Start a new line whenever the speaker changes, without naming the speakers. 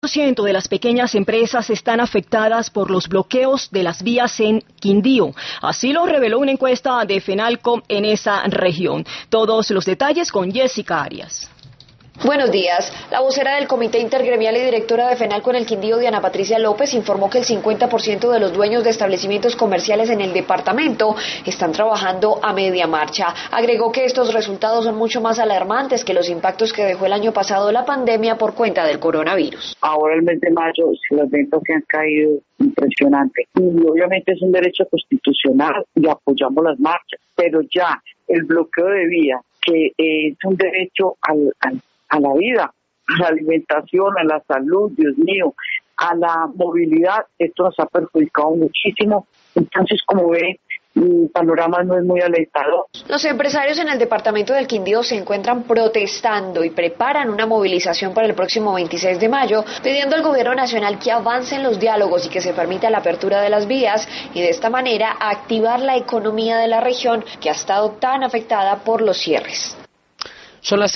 % de las pequeñas empresas están afectadas por los bloqueos de las vías en Quindío. Así lo reveló una encuesta de FENALCO en esa región. Todos los detalles con Jessica Arias.
Buenos días. La vocera del Comité Intergremial y directora de FENALCO en el Quindío, Diana Patricia López, informó que el 50% de los dueños de establecimientos comerciales en el departamento están trabajando a media marcha. Agregó que estos resultados son mucho más alarmantes que los impactos que dejó el año pasado la pandemia por cuenta del coronavirus.
Ahora el mes de mayo, las ventas se han caído impresionante. Y obviamente es un derecho constitucional y apoyamos las marchas, pero ya el bloqueo de vía, que es un derecho a la vida, a la alimentación, a la salud, Dios mío, a la movilidad, esto nos ha perjudicado muchísimo. Entonces, como ve, el panorama no es muy alentador.
Los empresarios en el departamento del Quindío se encuentran protestando y preparan una movilización para el próximo 26 de mayo, pidiendo al gobierno nacional que avancen los diálogos y que se permita la apertura de las vías y de esta manera activar la economía de la región que ha estado tan afectada por los cierres.
Son las